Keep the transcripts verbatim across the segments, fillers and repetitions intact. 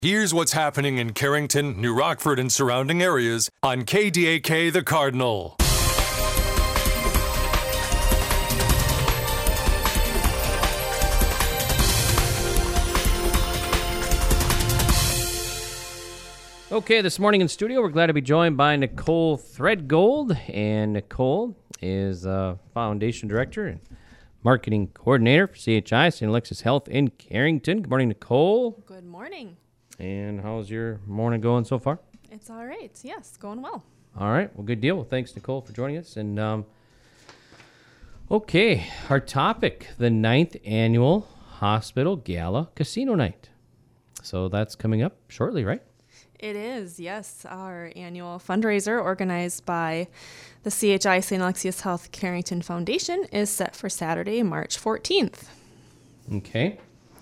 Here's what's happening in Carrington, New Rockford, and surrounding areas on K D A K The Cardinal. Okay, this morning in studio, we're glad to be joined by Nicole Threadgold, and Nicole is uh, Foundation Director and Marketing Coordinator for C H I, Saint Alexius Health in Carrington. Good morning, Nicole. Good morning. And how's your morning going so far? It's all right. Yes, going well. All right. Well, good deal. Well, thanks, Nicole, for joining us. And um, okay, our topic, the ninth annual Hospital Gala Casino Night. So that's coming up shortly, right? It is, yes. Our annual fundraiser organized by the C H I Saint Alexius Health Carrington Foundation is set for Saturday, March fourteenth. Okay.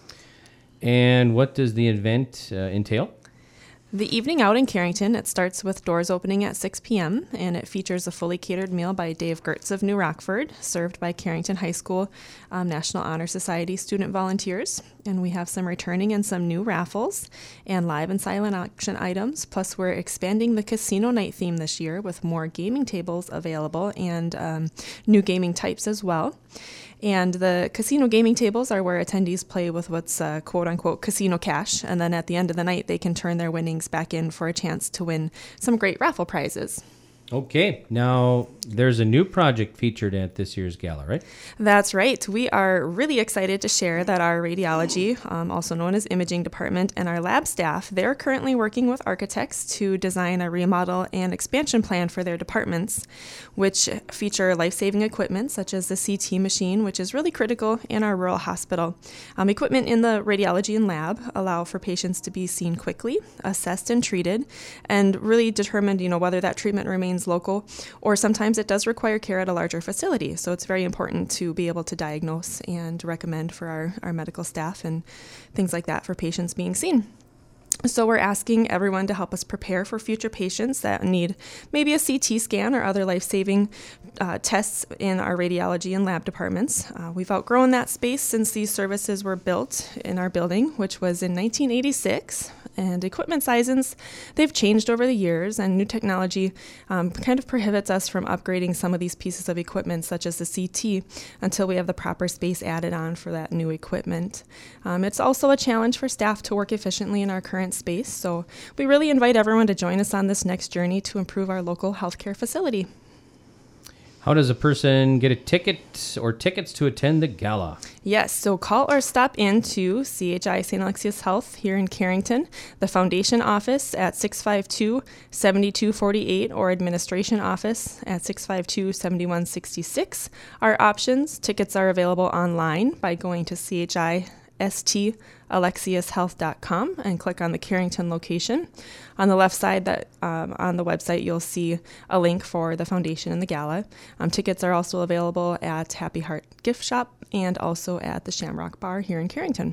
And what does the event uh, entail? The evening out in Carrington, it starts with doors opening at six p.m., and it features a fully catered meal by Dave Gertz of New Rockford, served by Carrington High School um, National Honor Society student volunteers. And we have some returning and some new raffles and live and silent auction items. Plus, we're expanding the casino night theme this year with more gaming tables available and um, new gaming types as well. And the casino gaming tables are where attendees play with what's uh, quote-unquote casino cash, and then at the end of the night, they can turn their winnings back in for a chance to win some great raffle prizes. Okay. Now, there's a new project featured at this year's gala, right? That's right. We are really excited to share that our radiology, um, also known as imaging department, and our lab staff, they're currently working with architects to design a remodel and expansion plan for their departments, which feature life-saving equipment such as the C T machine, which is really critical in our rural hospital. Um, equipment in the radiology and lab allow for patients to be seen quickly, assessed and treated, and really determined, you know, whether that treatment remains local, or sometimes it does require care at a larger facility. So it's very important to be able to diagnose and recommend for our, our medical staff and things like that for patients being seen. So we're asking everyone to help us prepare for future patients that need maybe a C T scan or other life-saving uh, tests in our radiology and lab departments. Uh, we've outgrown that space since these services were built in our building, which was in nineteen eighty-six. And equipment sizes, they've changed over the years, and new technology um, kind of prohibits us from upgrading some of these pieces of equipment, such as the C T, until we have the proper space added on for that new equipment. Um, it's also a challenge for staff to work efficiently in our current space, so we really invite everyone to join us on this next journey to improve our local healthcare facility. How does a person get a ticket or tickets to attend the gala? Yes, so call or stop in to C H I Saint Alexius Health here in Carrington, the foundation office at six five two, seven two four eight, or administration office at six five two, seven one six six. Our options, tickets are available online by going to C H I S T alexius health dot com and click on the Carrington location. On the left side that um, on the website, you'll see a link for the foundation and the gala. Um, tickets are also available at Happy Heart Gift Shop and also at the Shamrock Bar here in Carrington.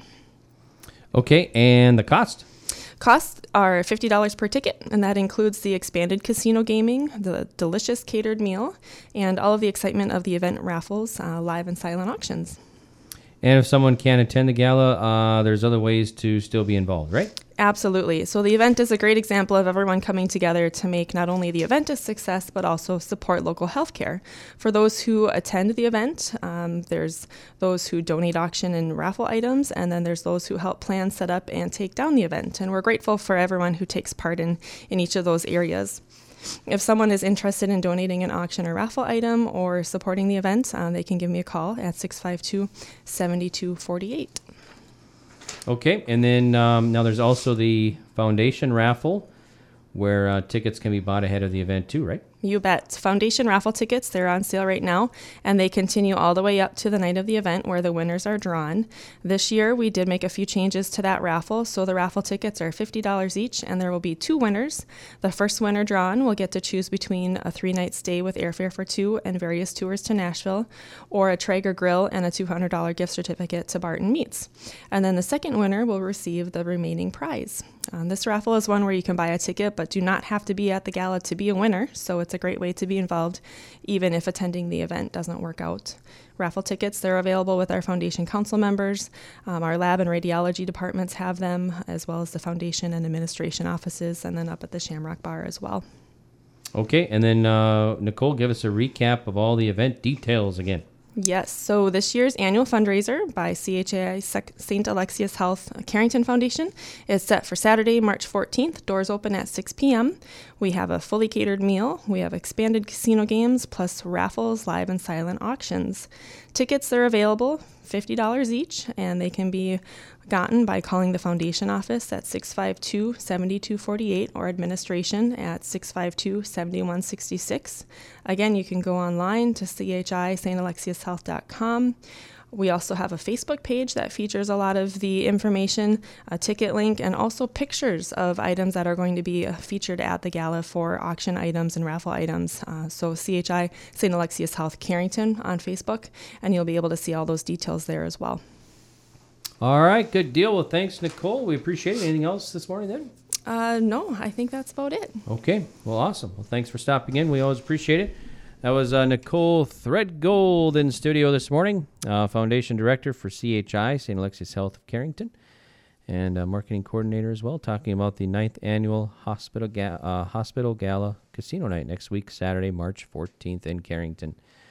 Okay, and the cost? Costs are fifty dollars per ticket, and that includes the expanded casino gaming, the delicious catered meal, and all of the excitement of the event raffles, uh, live and silent auctions. And if someone can't attend the gala, uh, there's other ways to still be involved, right? Absolutely. So the event is a great example of everyone coming together to make not only the event a success, but also support local healthcare. For those who attend the event, um, there's those who donate auction and raffle items, and then there's those who help plan, set up, and take down the event. And we're grateful for everyone who takes part in, in each of those areas. If someone is interested in donating an auction or raffle item or supporting the event, um, they can give me a call at six five two, seven two four eight. Okay, and then um, now there's also the foundation raffle where uh, tickets can be bought ahead of the event too, right? You bet. Foundation raffle tickets, they're on sale right now, and they continue all the way up to the night of the event where the winners are drawn. This year, we did make a few changes to that raffle, so the raffle tickets are fifty dollars each, and there will be two winners. The first winner drawn will get to choose between a three-night stay with airfare for two and various tours to Nashville, or a Traeger grill and a two hundred dollars gift certificate to Barton Meats. And then the second winner will receive the remaining prize. Um, this raffle is one where you can buy a ticket but do not have to be at the gala to be a winner, so it's a great way to be involved even if attending the event doesn't work out. Raffle tickets, they're available with our Foundation Council members. Um, our lab and radiology departments have them, as well as the Foundation and administration offices, and then up at the Shamrock Bar as well. Okay, and then uh, Nicole, give us a recap of all the event details again. Yes, so this year's annual fundraiser by C H A I Saint Alexius Health Carrington Foundation is set for Saturday, March fourteenth. Doors open at six p.m. We have a fully catered meal. We have expanded casino games, plus raffles, live and silent auctions. Tickets are available, fifty dollars each, and they can be gotten by calling the foundation office at six five two, seven two four eight or administration at six five two, seven one six six. Again, you can go online to c h i saint alexius health dot com. We also have a Facebook page that features a lot of the information, a ticket link, and also pictures of items that are going to be featured at the gala for auction items and raffle items. Uh, so C H I Saint Alexius Health Carrington on Facebook, and you'll be able to see all those details there as well. All right, good deal. Well, thanks, Nicole. We appreciate it. Anything else this morning then? Uh, no, I think that's about it. Okay, well, awesome. Well, thanks for stopping in. We always appreciate it. That was uh, Nicole Threadgold in studio this morning, uh, Foundation Director for C H I, Saint Alexius Health of Carrington, and uh, Marketing Coordinator as well, talking about the ninth Annual Hospital, Ga- uh, Hospital Gala Casino Night next week, Saturday, March fourteenth in Carrington.